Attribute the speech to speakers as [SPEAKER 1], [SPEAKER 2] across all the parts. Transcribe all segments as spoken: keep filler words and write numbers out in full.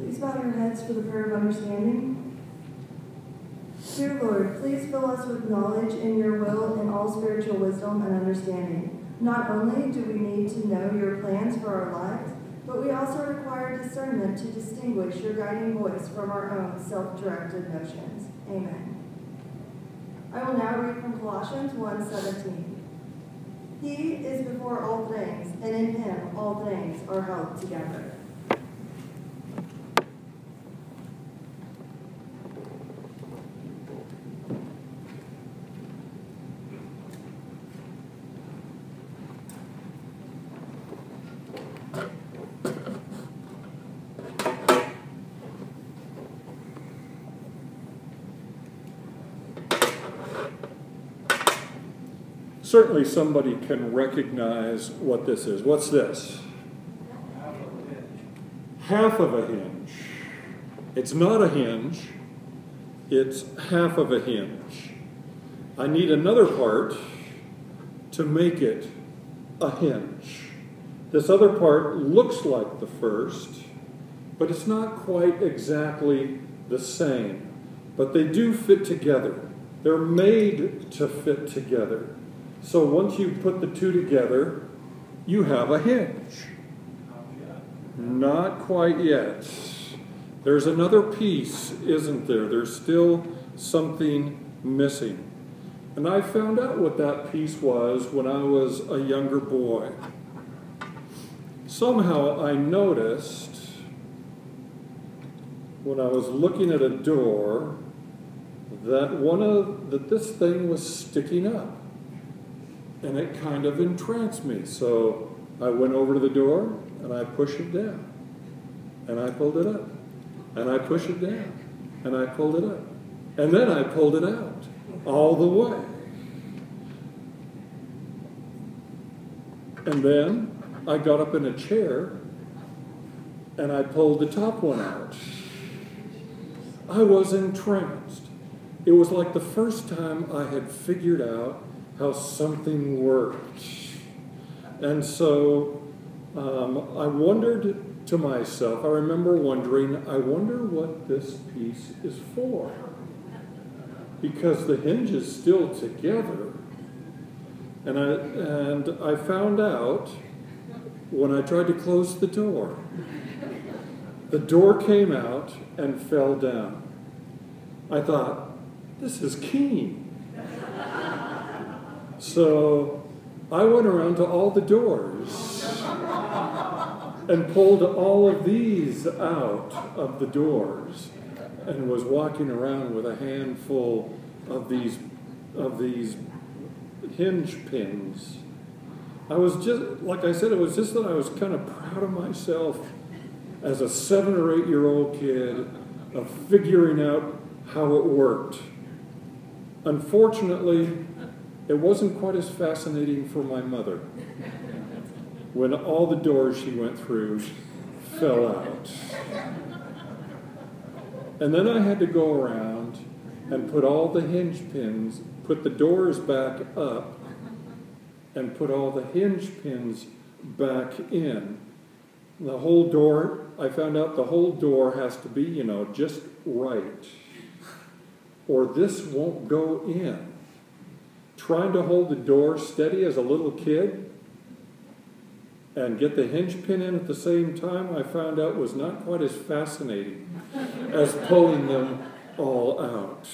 [SPEAKER 1] Please bow your heads for the prayer of understanding. Dear Lord, please fill us with knowledge in your will and all spiritual wisdom and understanding. Not only do we need to know your plans for our lives, but we also require discernment to distinguish your guiding voice from our own self-directed notions. Amen. I will now read from Colossians one seventeen. He is before all things, and in him all things are held together.
[SPEAKER 2] Certainly somebody can recognize what this is. What's this?
[SPEAKER 3] Half of a hinge.
[SPEAKER 2] Half of a hinge. It's not a hinge. It's half of a hinge. I need another part to make it a hinge. This other part looks like the first, but it's not quite exactly the same. But they do fit together. They're made to fit together. So once you put the two together, you have a hinge. Not quite yet. There's another piece, isn't there? There's still something missing. And I found out what that piece was when I was a younger boy. Somehow I noticed when I was looking at a door that one of that this thing was sticking up. And it kind of entranced me. So I went over to the door and I pushed it down. And I pulled it up. And I pushed it down. And I pulled it up. And then I pulled it out. All the way. And then I got up in a chair and I pulled the top one out. I was entranced. It was like the first time I had figured out how something worked. And so um, I wondered to myself, I remember wondering, I wonder what this piece is for. Because the hinge is still together. And I, and I found out when I tried to close the door. The door came out and fell down. I thought, this is keen. So I went around to all the doors and pulled all of these out of the doors and was walking around with a handful of these of these hinge pins. I was just, like I said, it was just that I was kind of proud of myself as a seven or eight year old kid of figuring out how it worked. Unfortunately, it wasn't quite as fascinating for my mother when all the doors she went through fell out. And then I had to go around and put all the hinge pins, put the doors back up, and put all the hinge pins back in. The whole door, I found out the whole door has to be, you know, just right, or this won't go in. Trying to hold the door steady as a little kid and get the hinge pin in at the same time, I found out was not quite as fascinating as pulling them all out.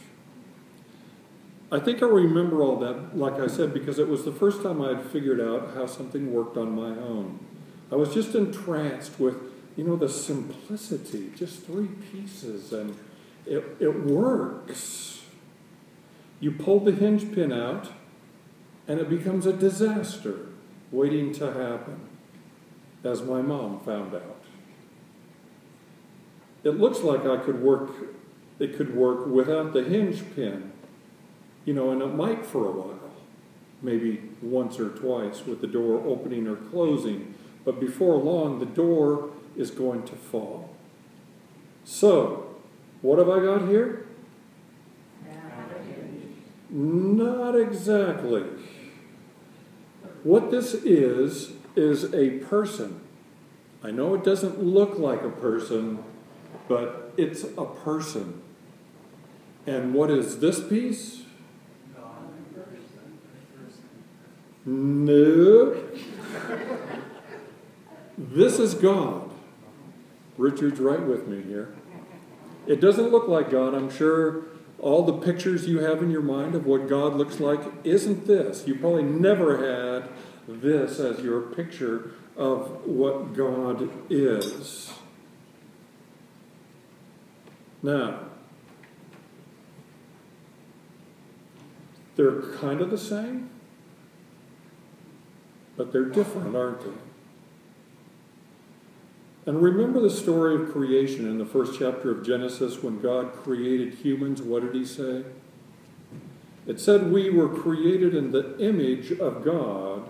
[SPEAKER 2] I think I remember all that, like I said, because it was the first time I had figured out how something worked on my own. I was just entranced with, you know, the simplicity, just three pieces, and it, it works. You pull the hinge pin out, and it becomes a disaster waiting to happen, as my mom found out. It looks like I could work, it could work without the hinge pin, you know, and it might for a while, maybe once or twice with the door opening or closing, but before long the door is going to fall. So, what have I got here? Not exactly. What this is, is a person. I know it doesn't look like a person, but it's a person. And what is this piece? No. This is God. Richard's right with me here. It doesn't look like God. I'm sure all the pictures you have in your mind of what God looks like isn't this. You probably never had this as your picture of what God is. Now, they're kind of the same, but they're different, aren't they? And remember the story of creation in the first chapter of Genesis when God created humans. What did he say? It said we were created in the image of God.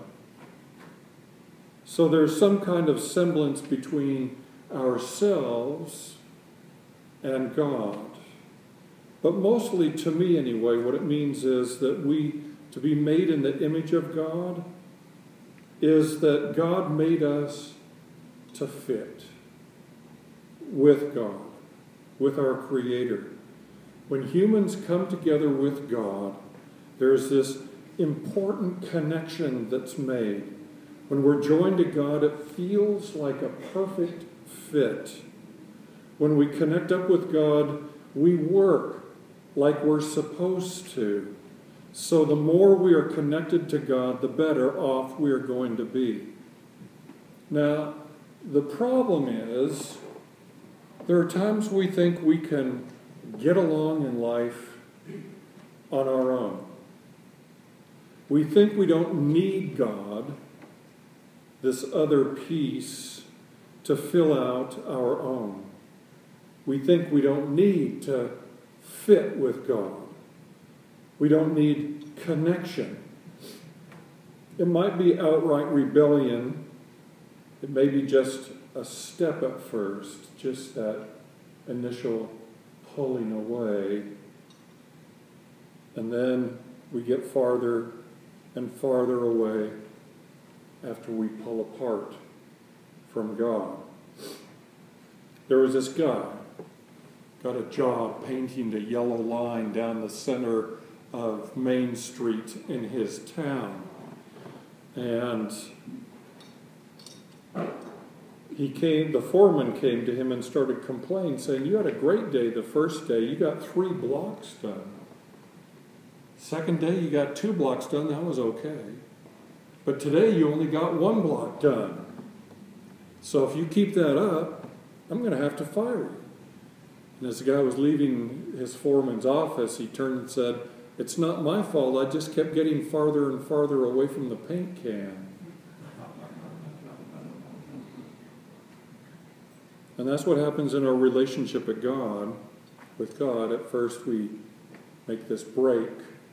[SPEAKER 2] So there's some kind of semblance between ourselves and God. But mostly, to me anyway, what it means is that we, to be made in the image of God, is that God made us to fit with God, with our Creator. When humans come together with God, there's this important connection that's made. When we're joined to God, it feels like a perfect fit. When we connect up with God, we work like we're supposed to. So the more we are connected to God, the better off we are going to be. Now, the problem is, there are times we think we can get along in life on our own. We think we don't need God, this other piece, to fill out our own. We think we don't need to fit with God. We don't need connection. It might be outright rebellion. It may be just a step at first, just that initial pulling away. And then we get farther and farther away after we pull apart from God. There was this guy, got a job painting the yellow line down the center of Main Street in his town. And he came, the foreman came to him and started complaining, saying, you had a great day the first day. You got three blocks done. Second day, you got two blocks done. That was okay. But today, you only got one block done. So if you keep that up, I'm going to have to fire you. And as the guy was leaving his foreman's office, he turned and said, it's not my fault. I just kept getting farther and farther away from the paint can. And that's what happens in our relationship with God. With God, at first we make this break.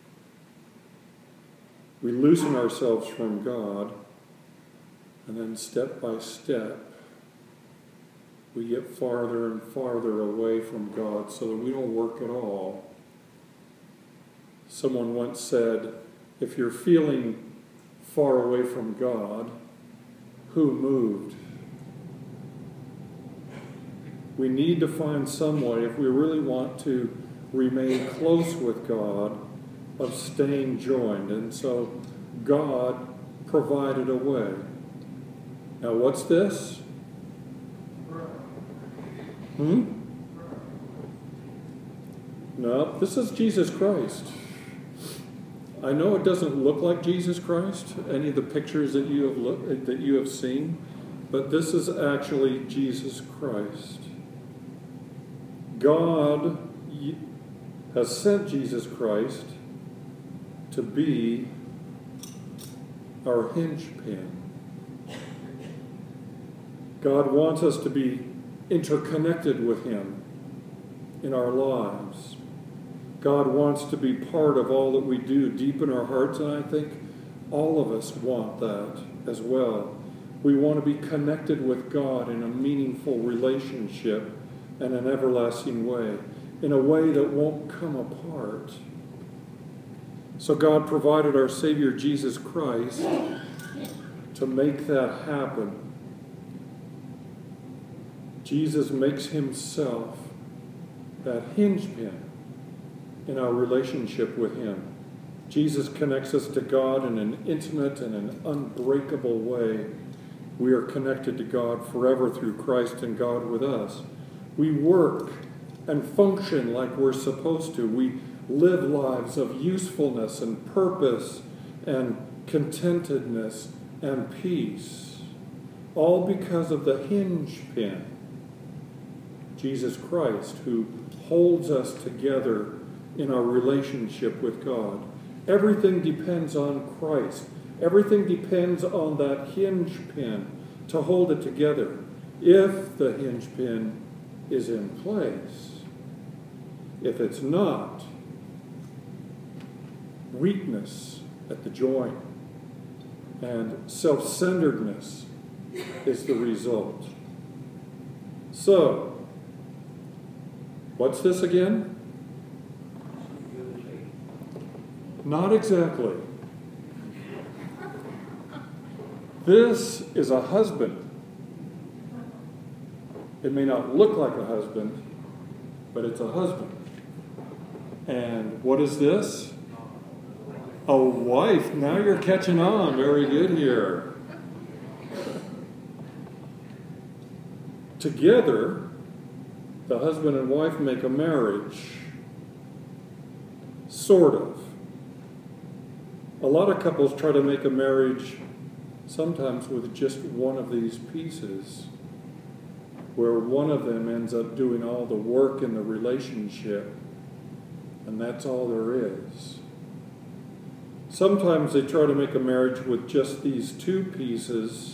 [SPEAKER 2] We loosen ourselves from God, and then step by step, we get farther and farther away from God so that we don't work at all. Someone once said, if you're feeling far away from God, who moved? We need to find some way, if we really want to remain close with God, of staying joined. And so God provided a way. Now what's this? Hmm? No, this is Jesus Christ. I know it doesn't look like Jesus Christ, any of the pictures that you have looked, that you have seen, but this is actually Jesus Christ. God has sent Jesus Christ to be our hinge pin. God wants us to be interconnected with Him in our lives. God wants to be part of all that we do deep in our hearts, and I think all of us want that as well. We want to be connected with God in a meaningful relationship and an everlasting way, in a way that won't come apart. So God provided our Savior Jesus Christ to make that happen. Jesus makes himself that hinge pin in our relationship with him. Jesus connects us to God in an intimate and an unbreakable way. We are connected to God forever through Christ and God with us. We work and function like we're supposed to. We live lives of usefulness and purpose and contentedness and peace, all because of the hinge pin, Jesus Christ, who holds us together in our relationship with God. Everything depends on Christ. Everything depends on that hinge pin to hold it together. If the hinge pin is in place, if it's not, weakness at the joint and self-centeredness is the result. So, what's this again? Not exactly. This is a husband. It may not look like a husband, but it's a husband. And what is this? A wife. Now you're catching on. Very good here. Together, the husband and wife make a marriage. Sort of. A lot of couples try to make a marriage sometimes with just one of these pieces, where one of them ends up doing all the work in the relationship, and that's all there is. Sometimes they try to make a marriage with just these two pieces.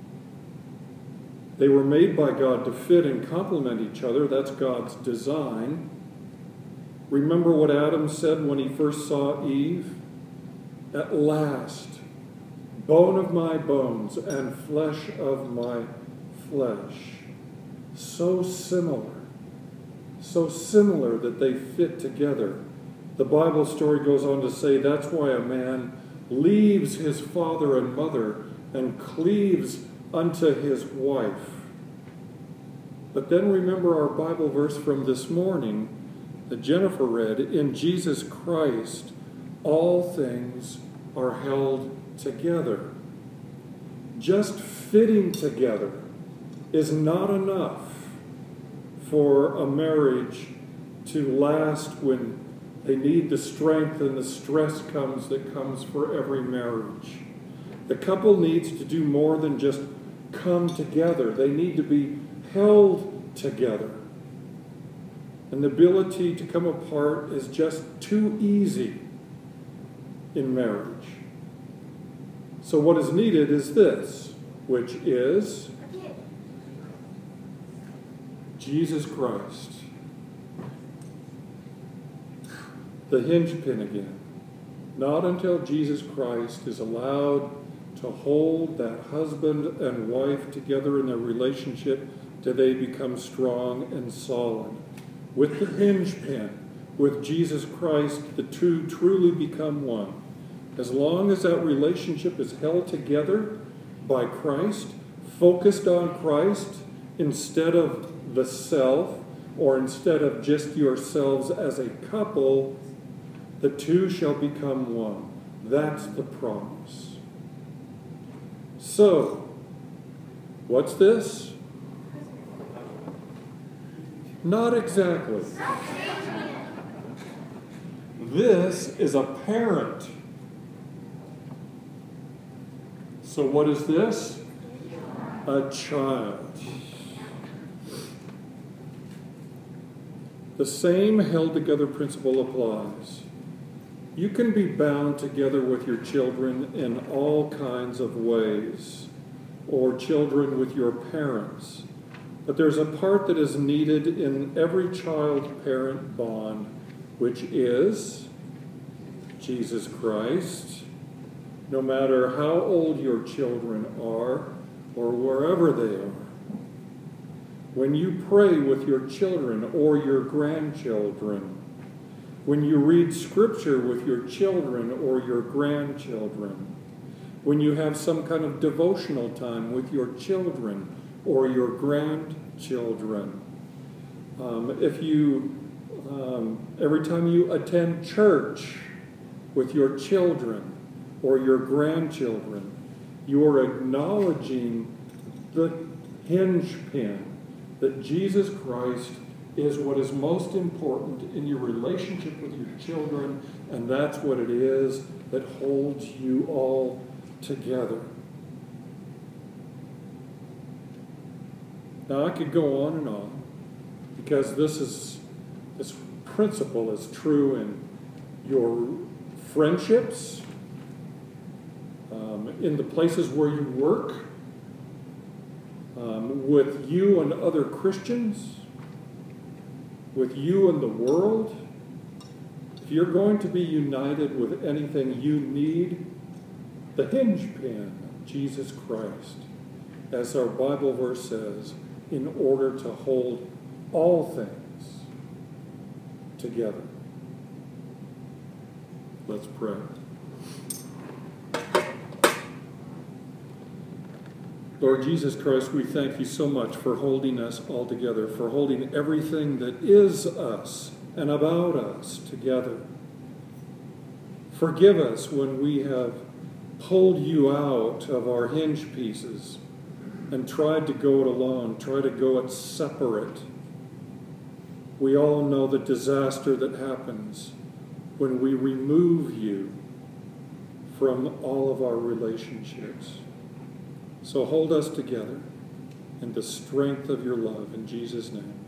[SPEAKER 2] They were made by God to fit and complement each other. That's God's design. Remember what Adam said when he first saw Eve? At last, bone of my bones and flesh of my flesh. So similar. So similar that they fit together. The Bible story goes on to say that's why a man leaves his father and mother and cleaves unto his wife. But then remember our Bible verse from this morning that Jennifer read, in Jesus Christ, all things are held together. Just fitting together is not enough for a marriage to last when they need the strength and the stress comes that comes for every marriage. The couple needs to do more than just come together. They need to be held together. And the ability to come apart is just too easy in marriage. So what is needed is this, which is Jesus Christ. The hinge pin again. Not until Jesus Christ is allowed to hold that husband and wife together in their relationship do they become strong and solid. With the hinge pin, with Jesus Christ, the two truly become one. As long as that relationship is held together by Christ, focused on Christ instead of the self, or instead of just yourselves as a couple, the two shall become one. That's the promise. So, what's this? Not exactly. This is a parent. So what is this? A child. The same held together principle applies. You can be bound together with your children in all kinds of ways, or children with your parents. But there's a part that is needed in every child-parent bond, which is Jesus Christ. No matter how old your children are, or wherever they are. When you pray with your children or your grandchildren, when you read Scripture with your children or your grandchildren, when you have some kind of devotional time with your children or your grandchildren, children. Um, if you, um, every time you attend church with your children or your grandchildren, you are acknowledging the hinge pin that Jesus Christ is what is most important in your relationship with your children, and that's what it is that holds you all together. Now, I could go on and on, because this is this principle is true in your friendships, um, in the places where you work, um, with you and other Christians, with you and the world. If you're going to be united with anything, you need the hinge pin, Jesus Christ, as our Bible verse says, in order to hold all things together. Let's pray. Lord Jesus Christ, we thank you so much for holding us all together, for holding everything that is us and about us together. Forgive us when we have pulled you out of our hinge pieces and tried to go it alone, tried to go it separate. We all know the disaster that happens when we remove you from all of our relationships. So hold us together in the strength of your love. In Jesus' name.